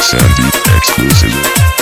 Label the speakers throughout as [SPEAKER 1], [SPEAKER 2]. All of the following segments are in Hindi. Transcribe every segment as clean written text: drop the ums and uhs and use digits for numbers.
[SPEAKER 1] Sandeep exclusive.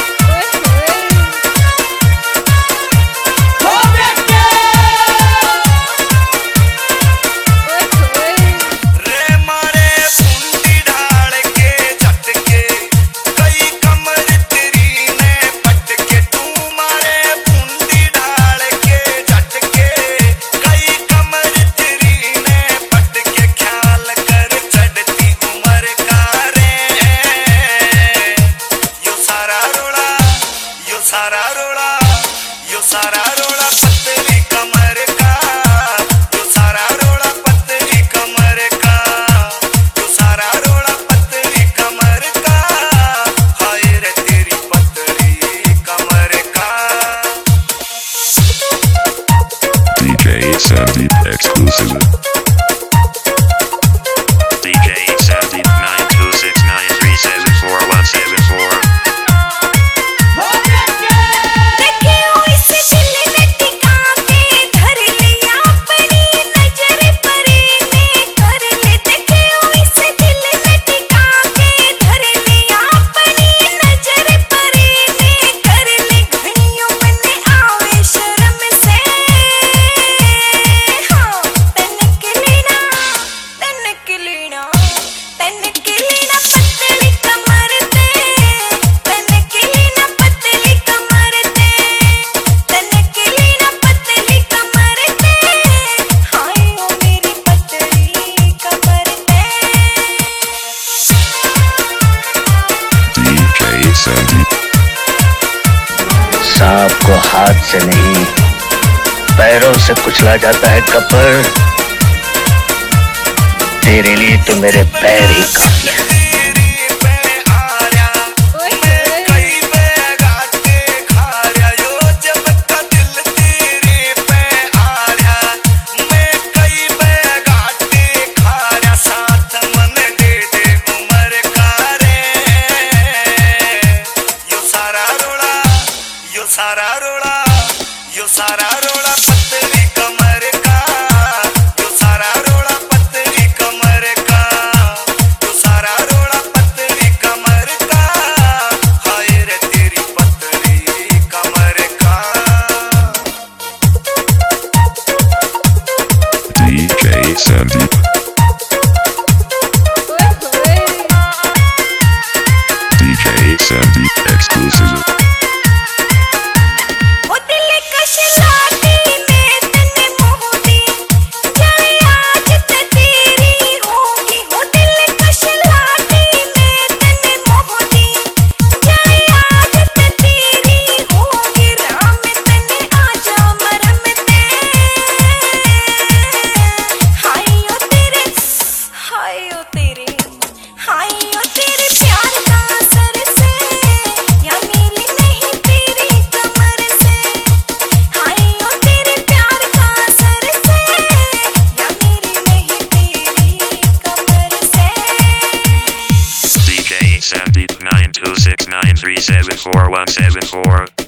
[SPEAKER 2] सारा रोड़ा पतली कमर का, यो सारा रोड़ा पतली कमर का, यो सारा रोड़ा पतली कमर का, हाय रे तेरी पतली कमर का।
[SPEAKER 1] DJ Sandeep exclusive.
[SPEAKER 3] DJ Sandeep 92693744174.
[SPEAKER 4] सांप को हाथ से नहीं पैरों से कुचला जाता है कपर, तेरे लिए तो मेरे पैर ही काफी हैं।
[SPEAKER 2] यो सारा रोड़ा पतली कमर का, यो सारा रोड़ा पतली कमर का, यो सारा रोड़ा पतली कमर का, हाय रे तेरी पतली कमर का।
[SPEAKER 1] DJ Sandeep. DJ Sandeep exclusive.
[SPEAKER 3] Sandeep 92693744174.